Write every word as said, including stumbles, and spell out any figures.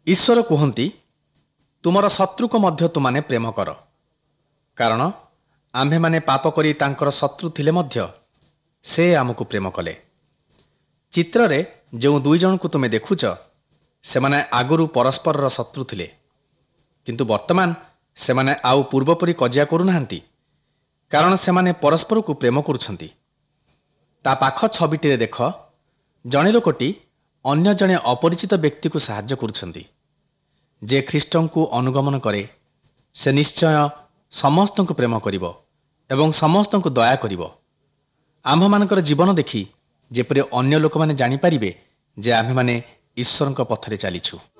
ଈଶ୍ୱର କୁହନ୍ତି, ତୁମର ଶତ୍ରୁକୁ ମଧ୍ୟ ତୁମାନେ ପ୍ରେମ କର, କାରଣ ଆମ୍ଭେମାନେ ପାପ କରି ତାଙ୍କର ଶତ୍ରୁ ଥିଲେ ମଧ୍ୟ ସେ ଆମକୁ ପ୍ରେମ କଲେ। ଚିତ୍ରରେ ଯେଉଁ ଦୁଇ ଜଣଙ୍କୁ ତୁମେ ଦେଖୁଛ, ସେମାନେ ଆଗରୁ ପରସ୍ପରର ଶତ୍ରୁ ଥିଲେ, କିନ୍ତୁ ବର୍ତ୍ତମାନ ସେମାନେ ଆଉ ପୂର୍ବପରି କଜିଆ କରୁନାହାନ୍ତି, କାରଣ ସେମାନେ ପରସ୍ପରକୁ ପ୍ରେମ କରୁଛନ୍ତି। ତା ପାଖ ଛବିଟିରେ ଦେଖ, ଜଣେ ଲୋକଟି ଅନ୍ୟ ଜଣେ ଅପରିଚିତ ବ୍ୟକ୍ତିକୁ ସାହାଯ୍ୟ କରୁଛନ୍ତି। ଯେ ଖ୍ରୀଷ୍ଟଙ୍କୁ ଅନୁଗମନ କରେ ସେ ନିଶ୍ଚୟ ସମସ୍ତଙ୍କୁ ପ୍ରେମ କରିବ ଏବଂ ସମସ୍ତଙ୍କୁ ଦୟା କରିବ। ଆମ୍ଭମାନଙ୍କର ଜୀବନ ଦେଖି ଯେପରି ଅନ୍ୟ ଲୋକମାନେ ଜାଣିପାରିବେ ଯେ ଆମ୍ଭେମାନେ ଈଶ୍ୱରଙ୍କ ପଥରେ ଚାଲିଛୁ।